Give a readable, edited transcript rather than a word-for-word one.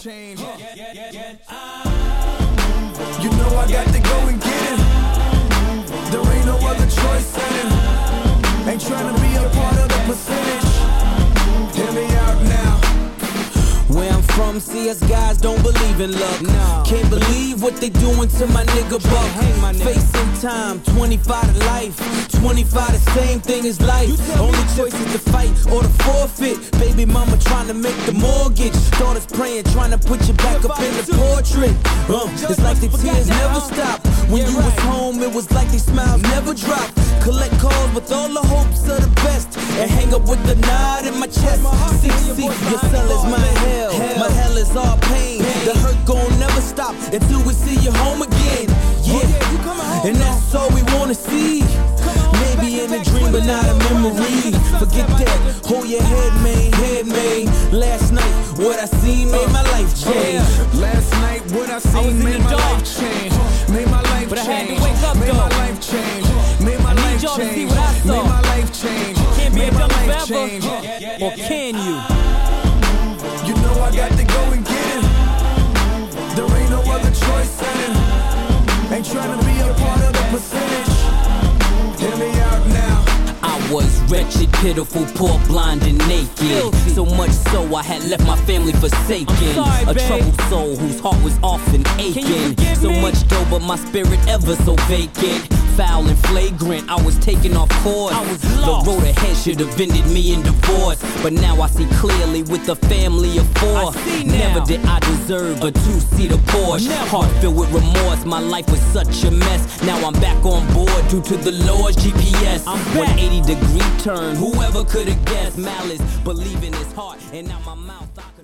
change. You know I got to go and get it. There ain't no other choice in it. Ain't trying to be a part of the percentage. Hear me out now. Where I'm from, see us guys don't believe in luck. No. Can't believe what they doing to my nigga Buck. Facing time, 25 to life. 25 the same thing as life. Only choice is to fight or to forfeit. Baby mama trying to make the mortgage. Daughters praying, trying to put you back up in the portrait. It's like the tears never stop. When you was home, it was like these smiles never dropped. Collect calls with all the hopes of the best. And hang up with the nod in my chest. See, your cell is my hell. My hell is all pain. The hurt gon' never stop until we see you home again. Yeah, and that's all we wanna see. Maybe in a dream, but not a memory. Forget that, hold your head, man. Last night, what I seen made my life change. Last night, what I seen made my life change. Made my life but change. I had to wake up, made though. my life change. Made my life y'all to see change. what I saw. Made my life change. Can't be made a my dummy life forever. change. Or can you? You know I got to go and get it. There ain't no other choice in it. Ain't trying to be a part of the percentage. Hear me out now. I was wretched, pitiful, poor, blind, and naked. So much so I had left my family forsaken. Sorry, a babe. troubled soul whose heart was often aching. So me? much dough, but my spirit ever so vacant. Foul and flagrant, I was taken off course. I was lost. The road ahead should have ended me in divorce. But now I see clearly with a family of four. I see now. Never did I deserve a two-seater Porsche. Never. Heart filled with remorse, my life was such a mess. Now I'm back on board due to the Lord's GPS. I'm back. 180-degree turn, whoever could have guessed. Malice, believe in his heart, and now my mouth I could